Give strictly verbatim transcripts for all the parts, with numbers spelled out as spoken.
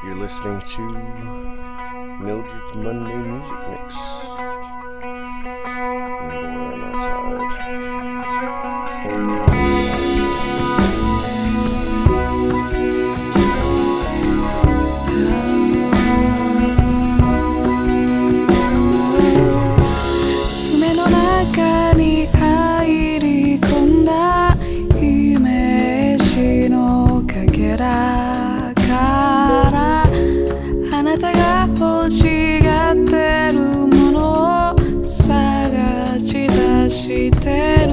You're listening to Mildred's Monday Music Mix. And boy, am I tired. 夢の中に入り込んだイメージのかけらからあなたが欲しがってるものを探し出してる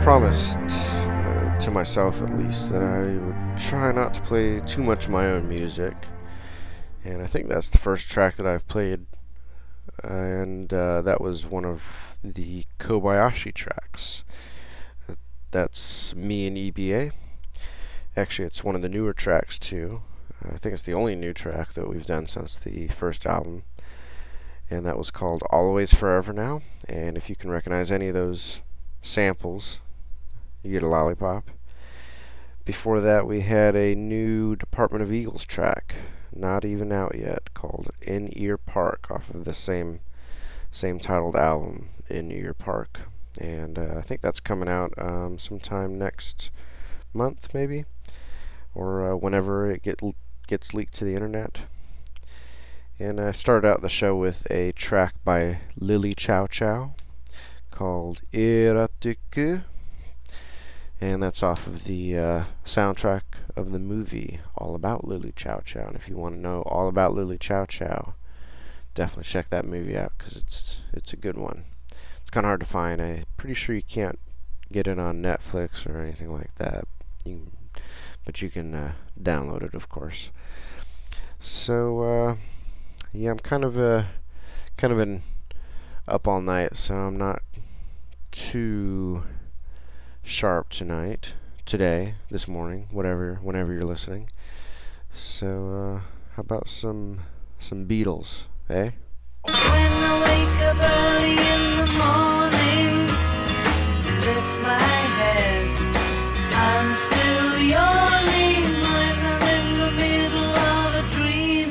promised, uh, to myself at least, that I would try not to play too much of my own music. And I think that's the first track that I've played. And uh, that was one of the Kobayashi tracks. That's me and E B A. Actually, it's one of the newer tracks too. I think it's the only new track that we've done since the first album. And that was called Always Forever Now. And if you can recognize any of those samples, you get a lollipop. Before that, we had a new Department of Eagles track, not even out yet, called In Ear Park, off of the same same titled album, In Ear Park. And uh, I think that's coming out um, sometime next month, maybe, or uh, whenever it get gets leaked to the internet. And I started out the show with a track by Lily Chow Chow called Iratuku. And that's off of the uh, soundtrack of the movie All About Lily Chow Chow. And if you want to know all about Lily Chow Chow, definitely check that movie out, because it's it's a good one. It's kind of hard to find. I'm pretty sure you can't get it on Netflix or anything like that. You can, but you can uh, download it, of course. So uh, yeah, I'm kind of uh, kind of been up all night, so I'm not too sharp tonight, today, this morning, whatever, whenever you're listening. So, uh, how about some some Beatles, eh? When I wake up early in the morning, lift my head, I'm still yawning like I'm in the middle of a dream.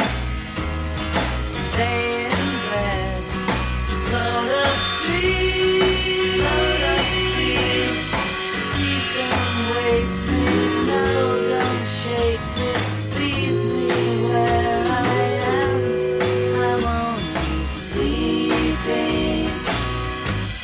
Stay in bed, float upstream, float upstream. Please don't wake me, no, don't shake me, leave me where I am. I'm only sleeping.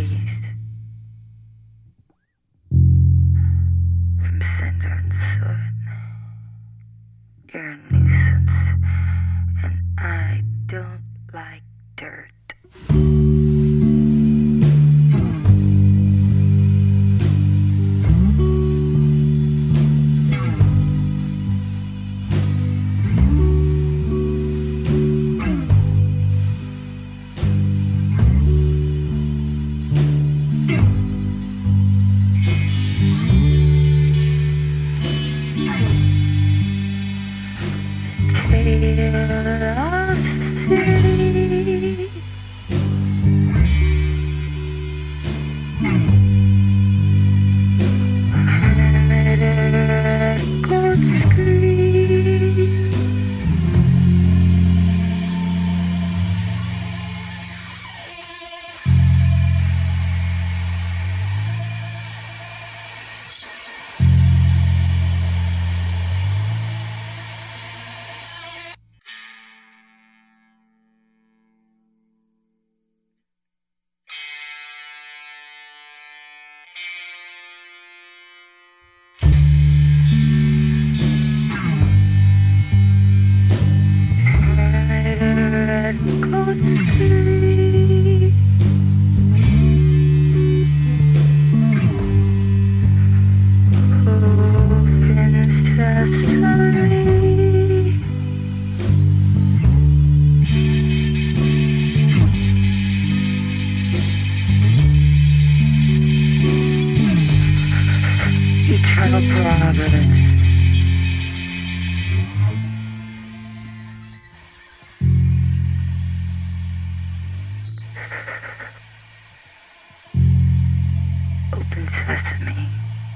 knees. From cinder and soot. You're a nuisance, and I don't like dirt. Eternal providence. Open sesame.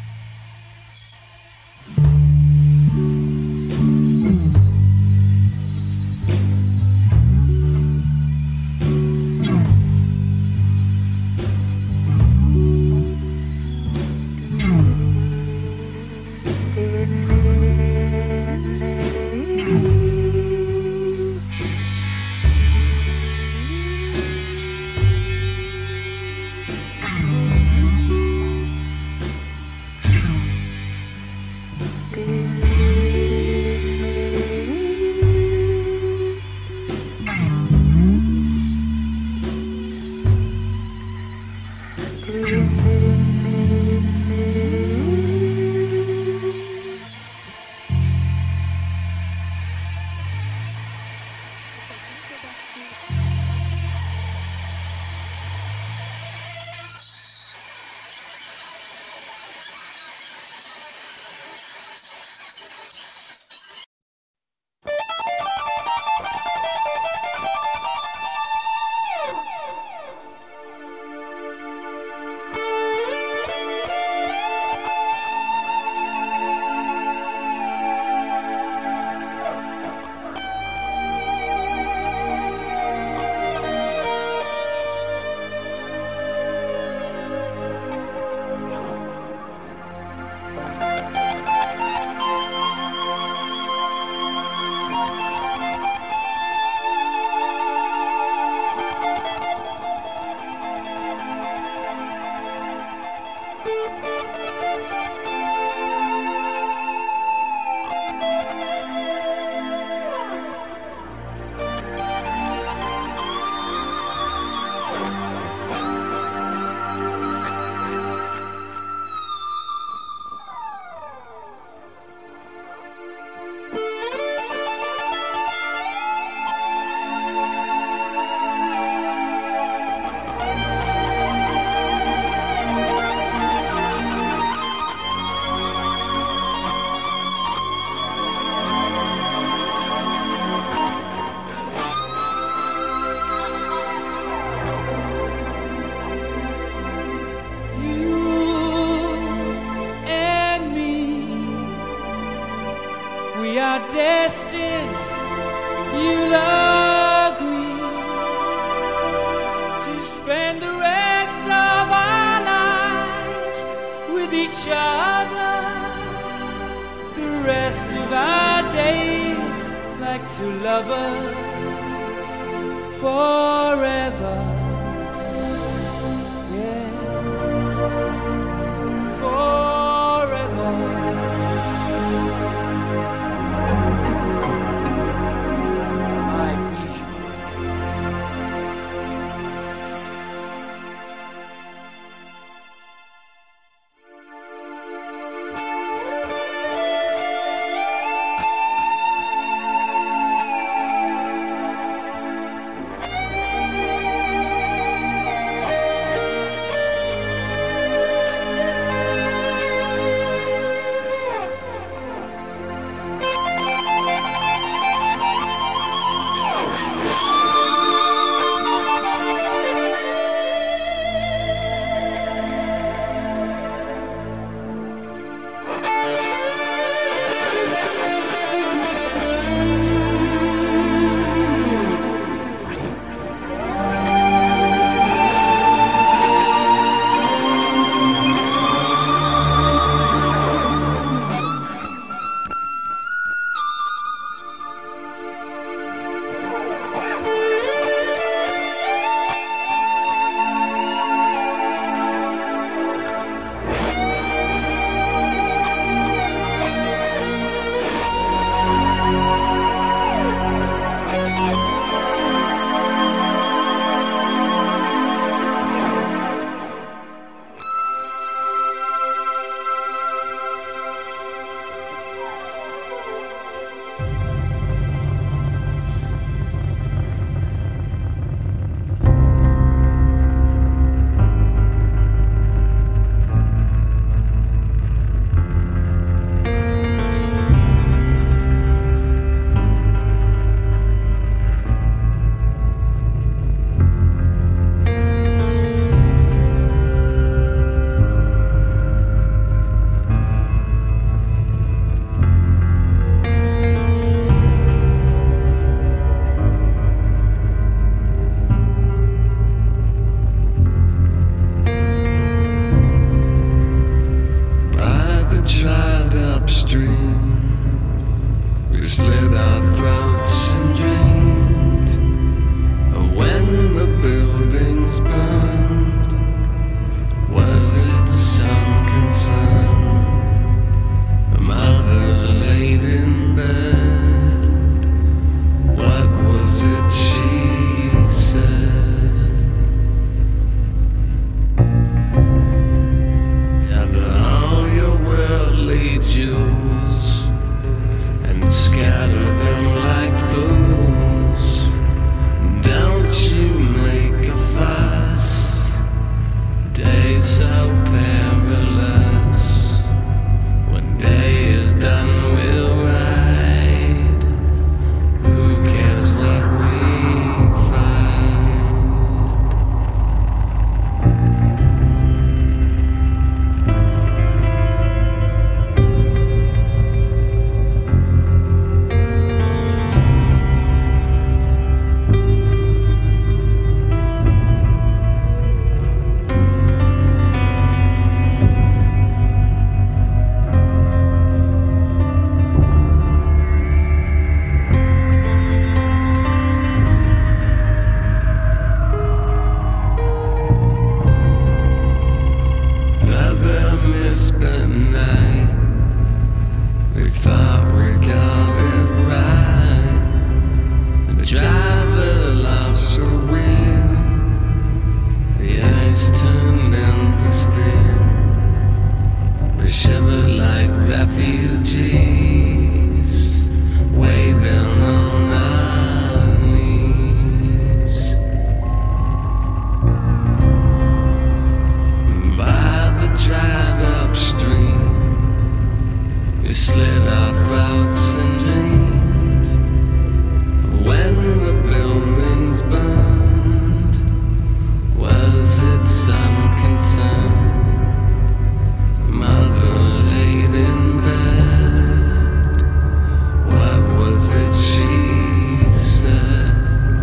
destined, you'll agree to spend the rest of our lives with each other, the rest of our days like two lovers forever. Yeah. slit our throats and dreamed of when the buildings burned. Was it some concern? A mother laid in bed. What was it she said? Gather all your worldly jewels and scatter them like fools. Don't you make a fuss. Days so perilous. When day is done, we'll ride. Who cares what we find? Another misspent night. We thought we got it right. The driver lost the wind. The ice turned into steel. We shivered like refugees, way down on our knees. By the dried up stream, we slit our throats and dreamed of when the buildings burned. Was it some concern? Mother laid in bed. What was it she said?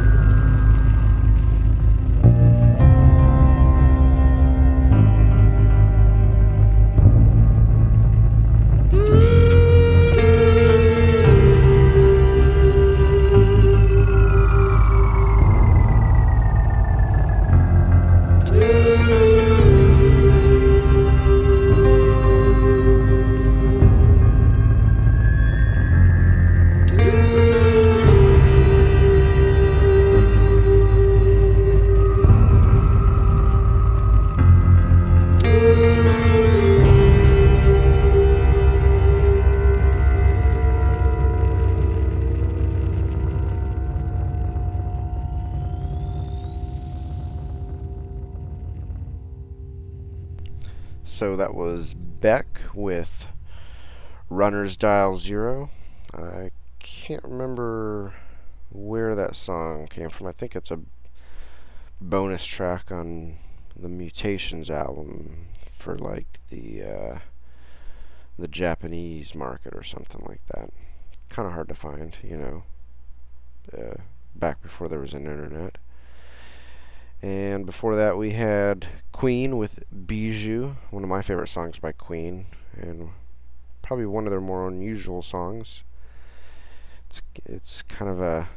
So that was Beck with Runner's Dial Zero. I can't remember where that song came from. I think it's a bonus track on the Mutations album for like the uh, the Japanese market or something like that. Kind of hard to find, you know, uh, back before there was an internet. And before that we had Queen with Bijou, one of my favorite songs by Queen, and probably one of their more unusual songs. It's, it's kind of a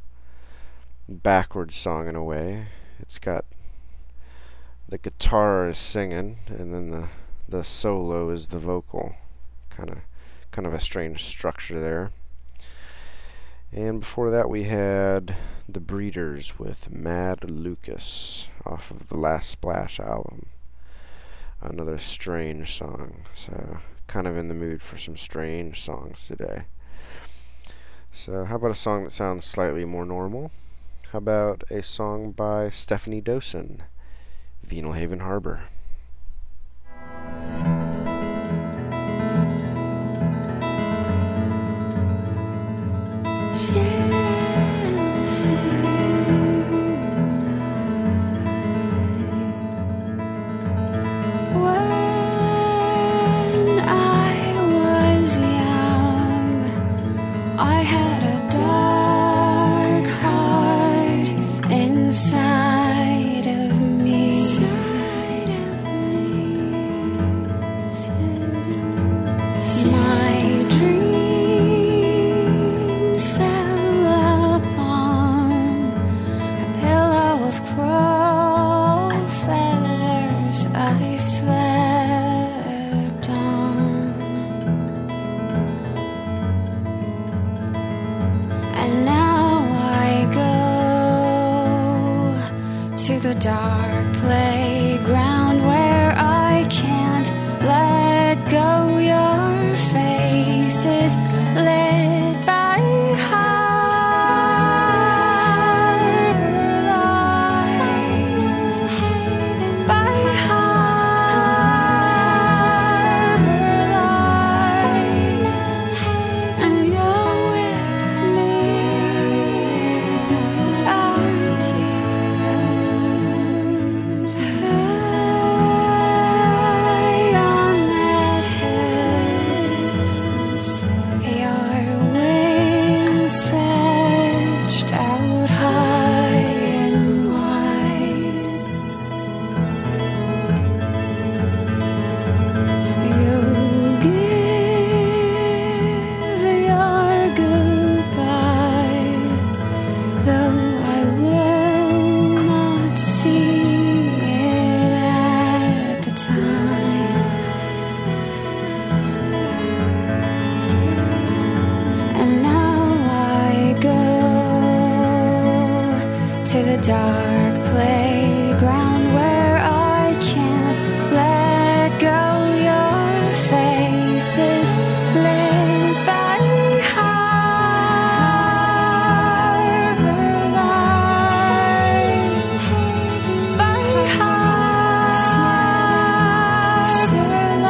backwards song in a way. It's got the guitar is singing, and then the the solo is the vocal. Kind of kind of a strange structure there. And before that we had The Breeders with Mad Lucas off of the Last Splash album. Another strange song. So kind of in the mood for some strange songs today. So how about a song that sounds slightly more normal? How about a song by Stephanie Dosen, Venalhaven Harbor. When I was young, I had a dark heart inside of me. My dreams dark playground where I can't let go. Your face is lit by harbor lights, by harbor lights, and you're with me. Ours high on that hill, your wings stretched out high and wide. You give your goodbye, though I will not see it at the time. And now I go to the dark playground where I can't let go. Your face is lit by harbor lights, by harbor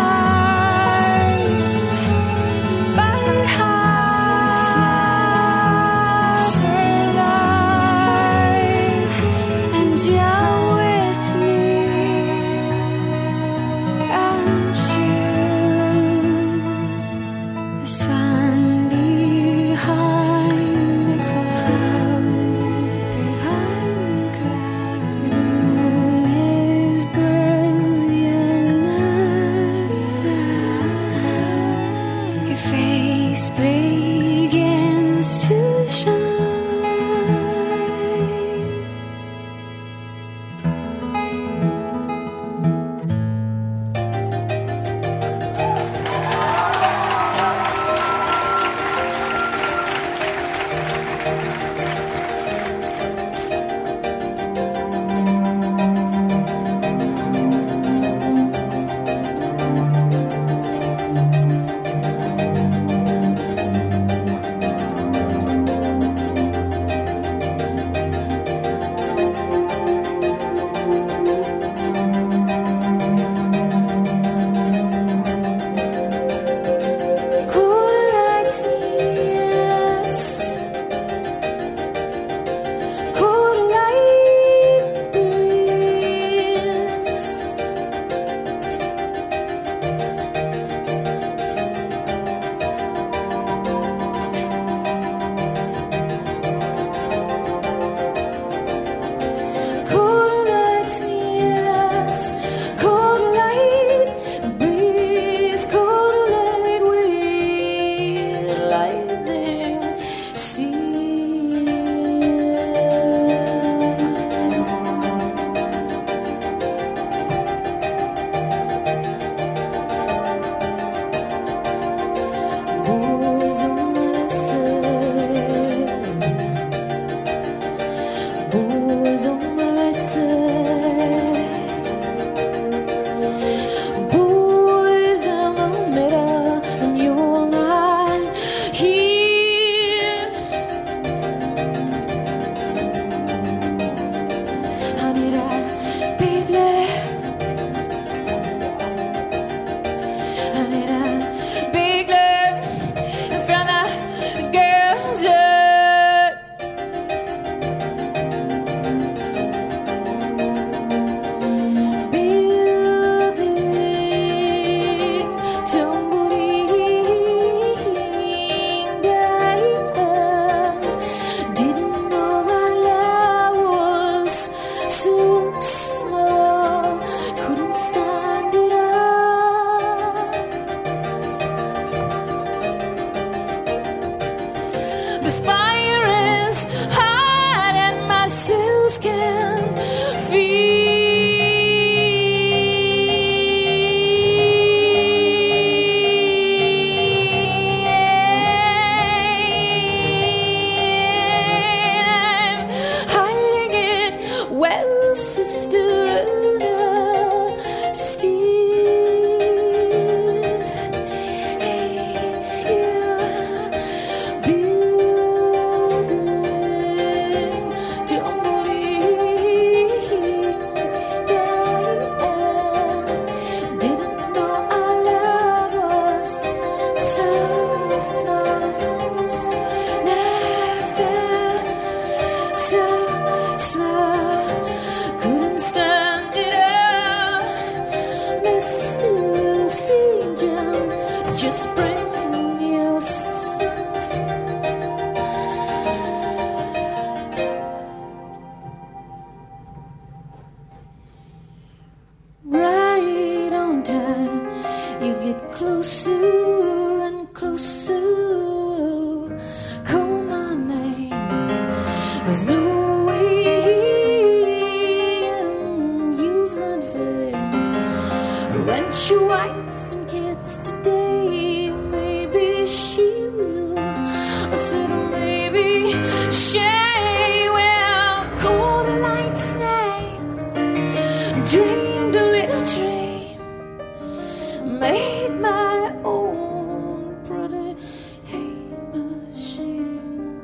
lights, by harbor lights. just bring your sun. Right on time, you get closer and closer. Call my name. There's no way and use that fame. Rent your wife and kids today. Maybe she will. I said maybe she will. Call the lights nice. Dreamed a little dream. Made my own pretty hate machine.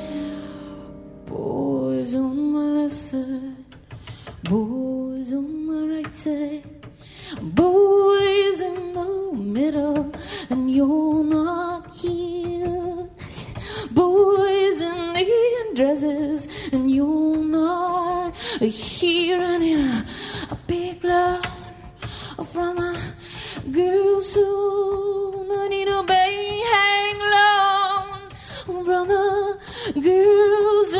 Boys on my left side, boys on my right side, boys in the middle, and you're not here. Boys in the dresses, and you're not here. And in a, a big loud from a girl soon, I need a bang hang low from a girl's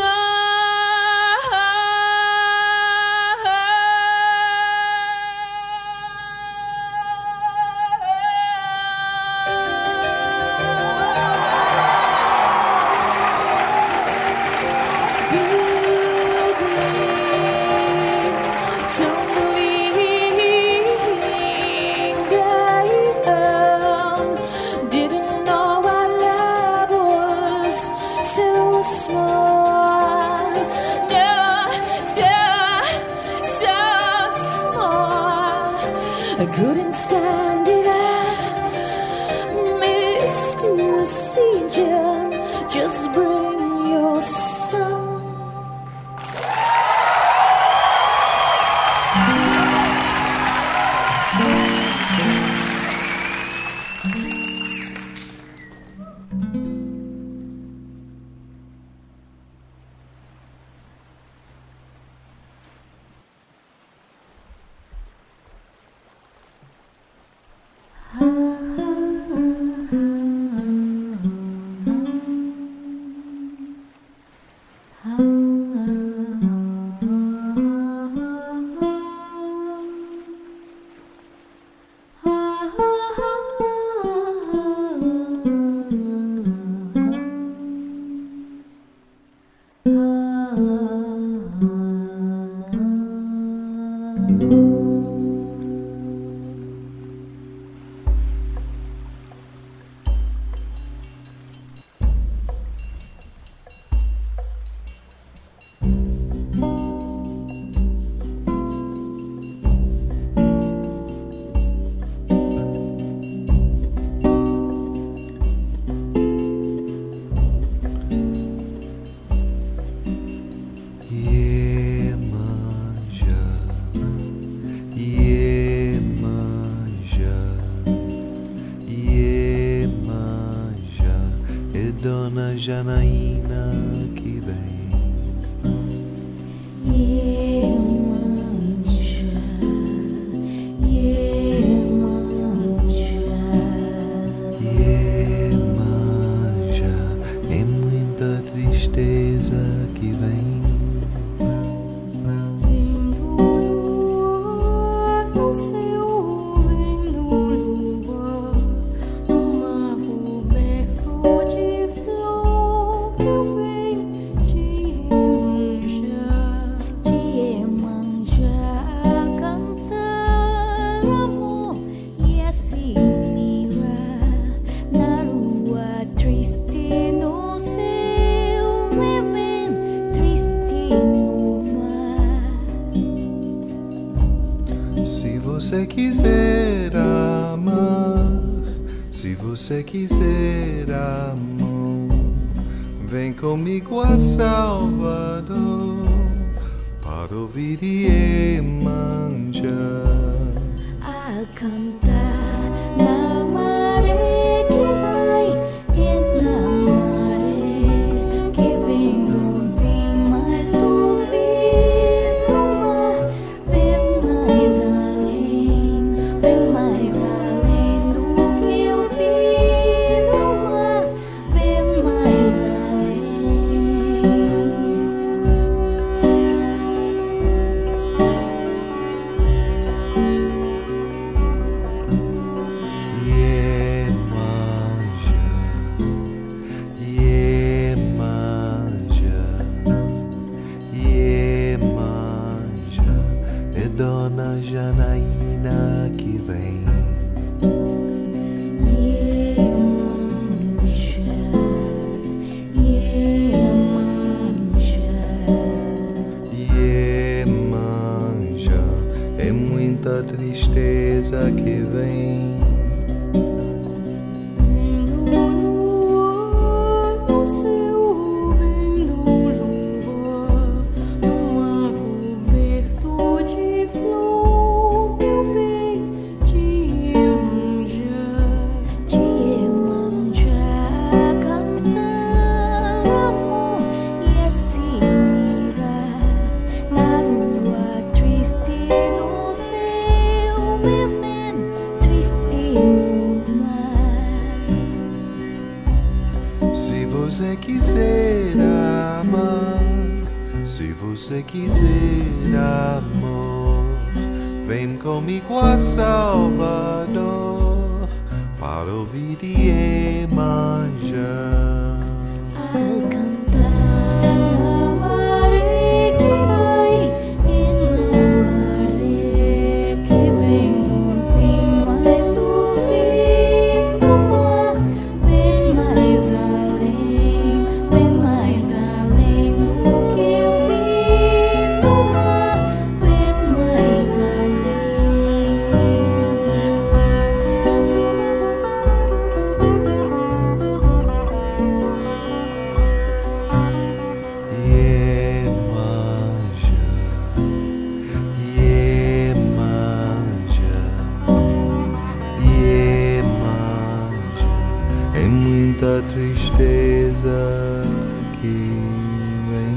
I couldn't stand it. I missed you, see, Jen. Just bring your son. Janaína que vem. Iemanjá, Iemanjá, Iemanjá, é muita tristeza que vem. Vem do luar no céu, vem do luar no mar coberto de flor. Eu venho de Iemanjá, de Iemanjá, cantar amor e assim mirar na lua triste no céu, me vem triste no mar. Se você quiser amar, se você quiser amor, vem comigo a Salvador para ouvir Iemanjá. A cantar na maré que vai e na maré que vem do fim, mais do fim do mar, vem mais além, vem mais além do que eu vi. tristeza que vem. Se você quiser amar, se você quiser amor, vem comigo a Salvador para ouvir e manjar. Al cantar la mare que vai e na maré que vem no fim mais do fim do mar, bem mais além, bem mais além do que o fim do mar, bem mais Iemanjá, Iemanjá, é muita tristeza que vem.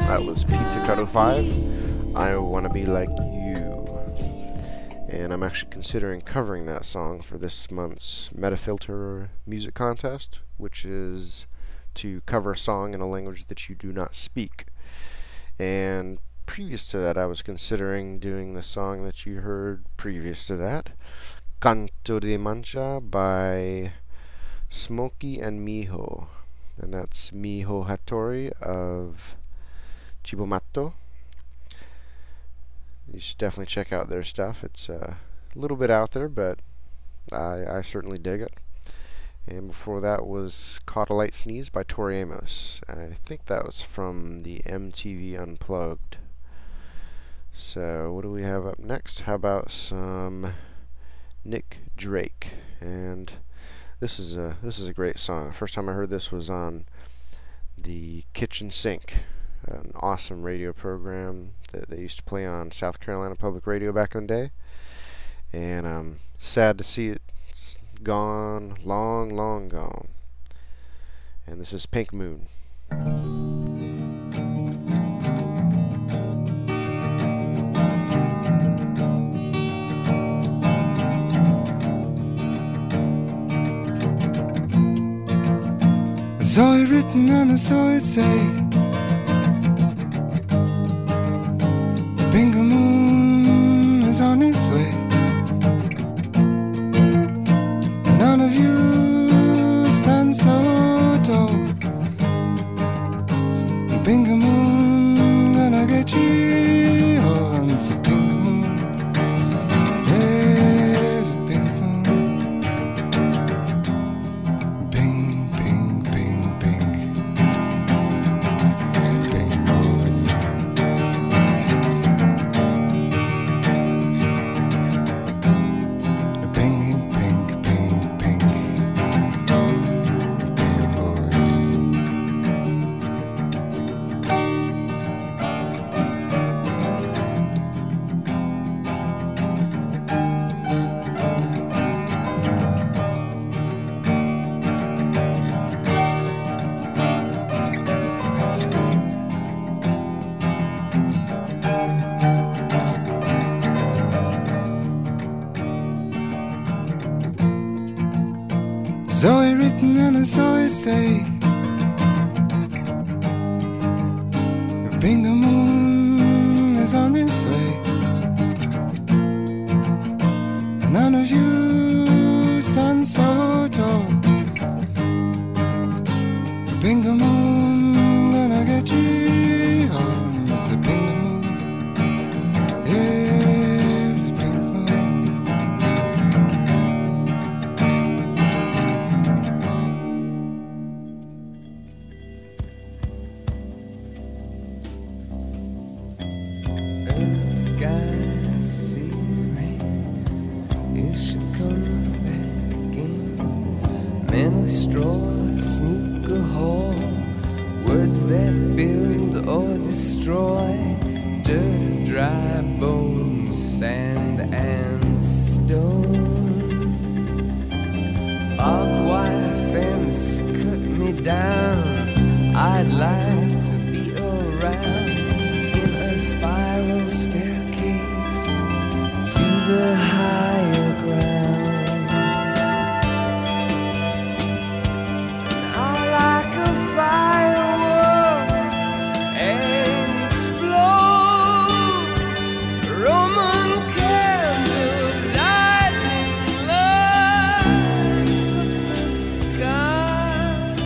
That was Pizzicato five, I Wanna Be Like You. And I'm actually considering covering that song for this month's Metafilter music contest, which is to cover a song in a language that you do not speak. And previous to that, I was considering doing the song that you heard previous to that, Canto de Mancha by Smokey and Miho. And that's Miho Hattori of Chibomato. You should definitely check out their stuff. It's uh, a little bit out there, but I, I certainly dig it. And before that was Caught a Light Sneeze by Tori Amos. I think that was from the M T V Unplugged. So what do we have up next? How about some Nick Drake? And this is a this is a great song. First time I heard this was on the Kitchen Sink, an awesome radio program that they used to play on South Carolina Public Radio back in the day. And I'm sad to see it's gone, long, long gone. And this is Pink Moon. I saw it written and I saw it say, Bingo Moon is on its way. None of you stand so tall. Bingo Moon gonna get you all. It's a Bingo Moon. Yes, a Bingo Moon. Bing, bing, bing, bing. Bingo Moon. Bing, bing, bing, bing. Bingo Moon. Saw it written and I saw it say, Bingo Moon is on its way. None of you stand so tall. Bingo Moon gonna get you home. It's a Bingo Moon. Yes, a Bingo Moon. Earth's got scenery, it should come back again. Men of straw, snooker hall, words that build or destroy, dirt, dry bones, sand and stone. Barbed wire fence cut me down, I'd like to be around in a spiral staircase to the higher ground. I like a firewall and explode Roman candle lightning lights of the sky.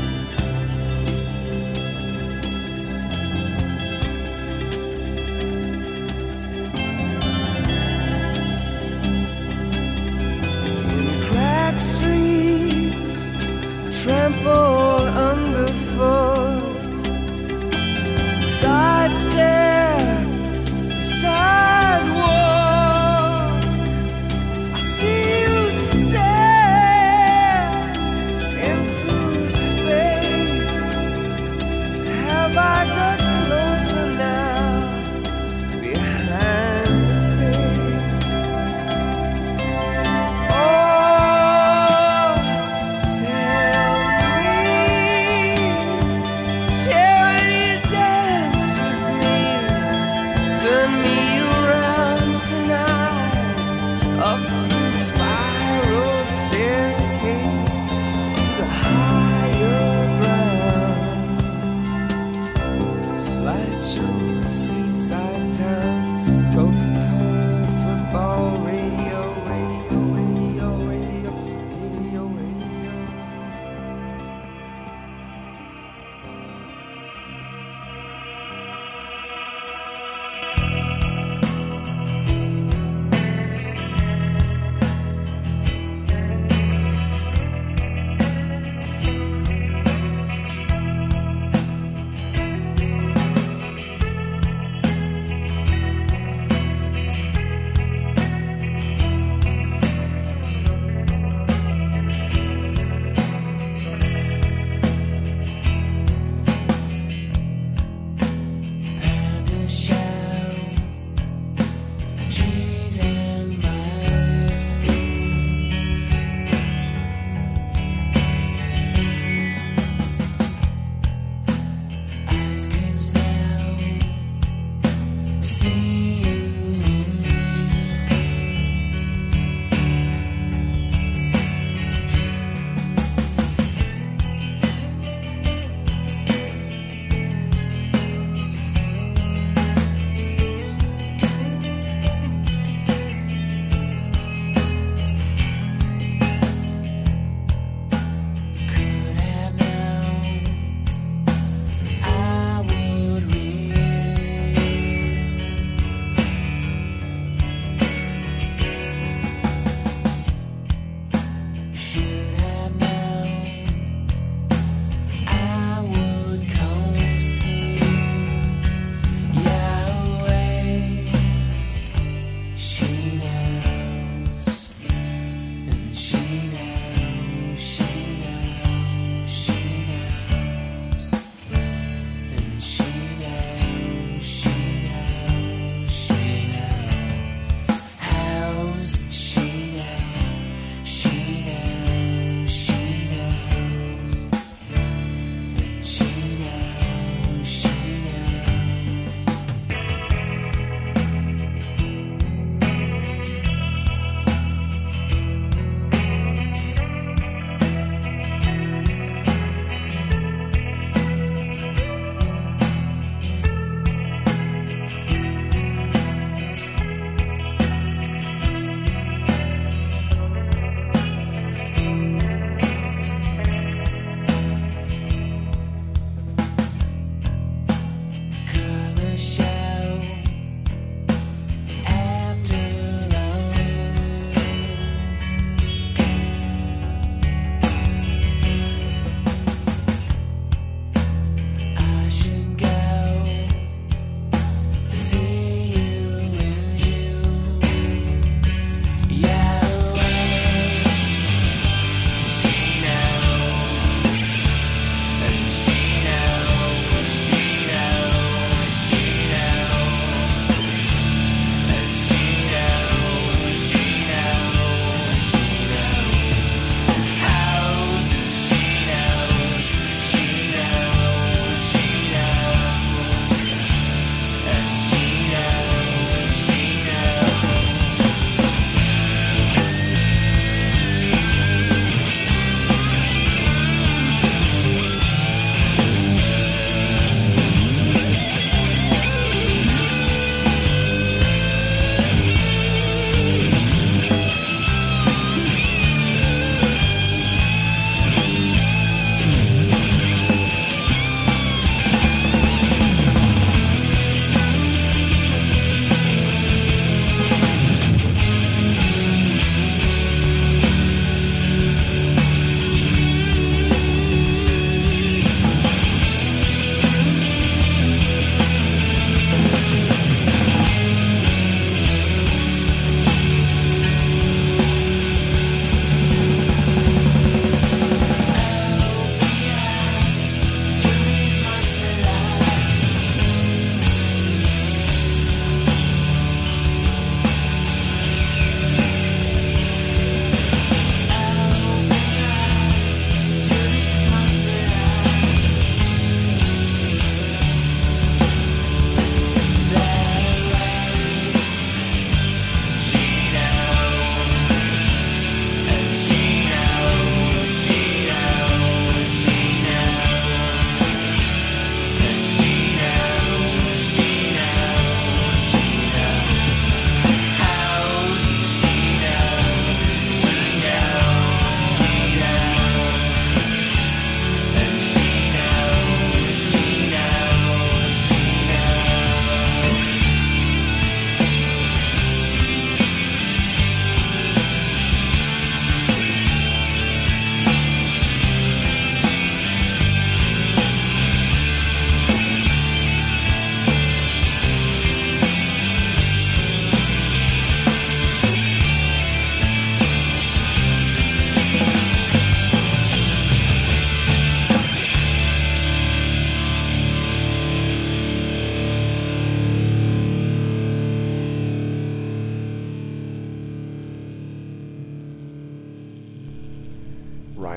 sideshow, seaside town, Coca-Cola, football, radio, radio, radio, radio, radio, radio.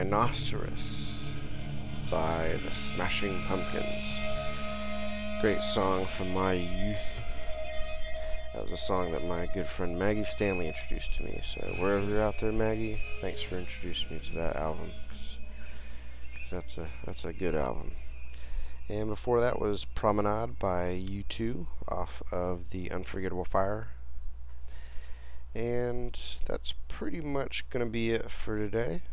Rhinoceros by the Smashing Pumpkins. Great song from my youth. That was a song that my good friend Maggie Stanley introduced to me. So wherever you're out there, Maggie, thanks for introducing me to that album. Cause, 'cause that's a that's a good album. And before that was Promenade by U two off of the Unforgettable Fire. And that's pretty much going to be it for today.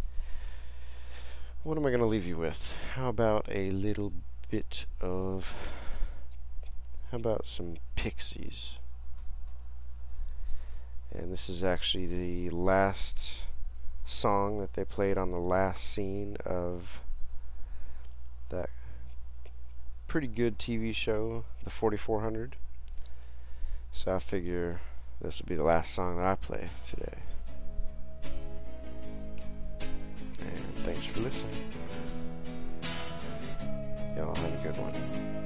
What am I going to leave you with? How about a little bit of... How about some Pixies? And this is actually the last song that they played on the last scene of that pretty good T V show, The forty-four hundred. So I figure this will be the last song that I play today. And thanks for listening. Y'all have a good one.